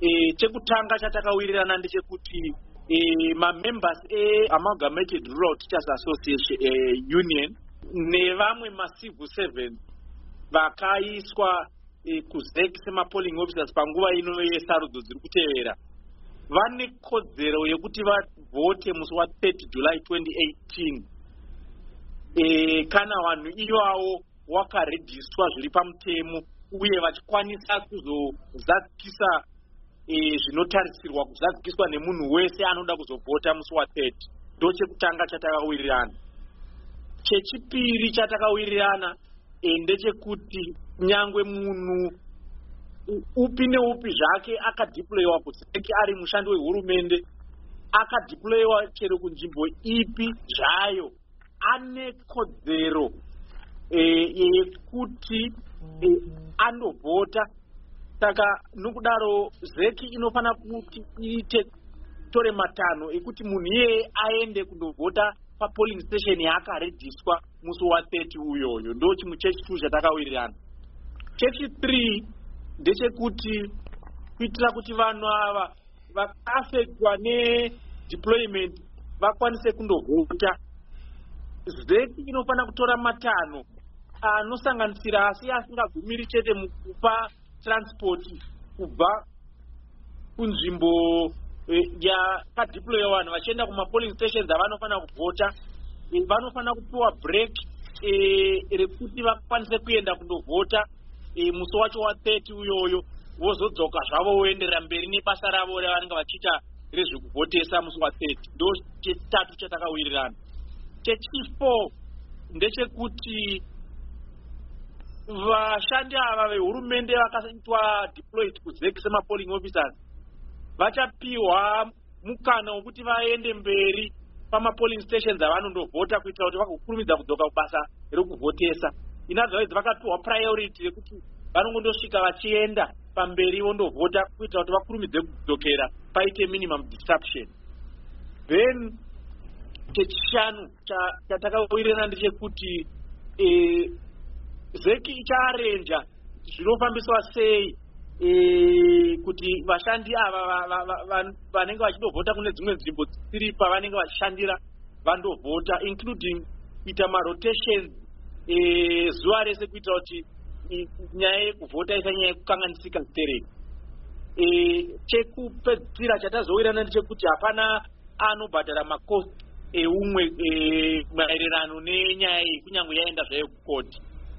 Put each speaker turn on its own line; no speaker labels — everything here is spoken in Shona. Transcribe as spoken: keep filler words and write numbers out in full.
e, chekutanga chatakawirirana ndechekuti e, ma-members e-Amalgamated Rural Teachers Association e, Union nevamwe ma-civil servants vakaiswa e, kuzeki sema-polling officers panguva ino yesarudzo dziri kutevera vane kodzero yekuti vavhote musi wa-third July twenty eighteen e, kana vanhu ivavo wakaregistwa zviri pamutemo uye vachikwanisa kuzozadzikisa e, zvinotarisirwa kuzadzikiswa nemunhu wese anoda kuzovhota musi wa-third. Ndo chekutanga chatakawirirana. Chechipiri chatakawirirana e, ndechekuti nyangwe munhu upi neupi zvake akadeployiwa kuzeki ari mushandi wehurumende akadeployiwa chero kunzvimbo ipi zvayo ane kodzero yekuti e, e, andovhota. Saka nokudaro zeki inofana kuti iite tore matano ekuti munhu iyeye aende kundovhota papolling station yaakaregistwa musi wa-thirty uyoyo. Ndo chimwe chechitu chatakawirirana. Chechi-three ndechekuti kuitira kuti vanhu ava vakaafektwa nedeployment vakwanise kundovhota, zeki inofana kutora matanho anosanganisira asi asingabvumiri chete mukupa transport kubva kunzvimbo yakadeploya vanhu vachienda kuma-polling stations avanofana kuvhota. Vanofana kupiwa break rekuti vakwanise kuenda kundovhota musi wacho wa-thirty uyoyo vozodzoka zvavo voenderera mberi nebasa ravo ravanenge vachiita rezvekuvhotesa musi wa-thirty. Ndo chechitatu chatakawirirana. Chechi-four ndechekuti vashandi ava vehurumende vakaitwa deployed kuzeki sema-polling officers vachapiwa mukana wekuti vaende mberi pama-polling stations avanondovhota kuitira kuti vagokurumidza kudzoka kubasa rekuvhotesa. In other words, vakapiwa priority yekuti vanongondosvika vachienda pamberi vondovhota kuitira kuti vakurumidze kudzokera paite minimum disruption. Then chechishanu chatakawirirana ndechekuti e, zeki ichaarenja zvinofambiswa sei e, kuti vashandi ava vanenge vachidovhota kune dzimwe nzvimbo dzisiri pavanenge vachishandira vandovhota, including kuita marotations e, zuva rese kuitira kuti nyaya yekuvhota isanyanya yekukanganisika dzitereka. E, chekupedzisira chatazowirirana ndechekuti hapana anobhadhara makosti eumwe e, maererano nenyaya iyi kunyange yaenda zvayo kukoti.